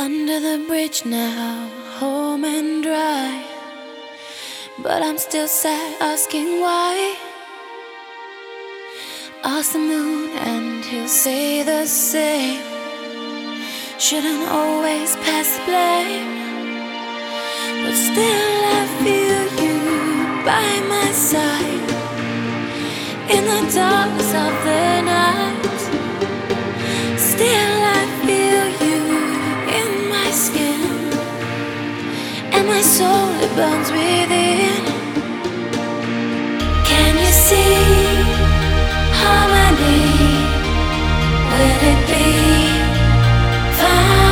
Under the bridge now, home and dry. But I'm still sad, asking why. Ask the moon and he'll say the same. Shouldn't always pass the blame. But still I feel you by my side. In the darkness of the night, still I feel you in my skin. And my soul, it burns within. Can you see harmony? Will it be fine?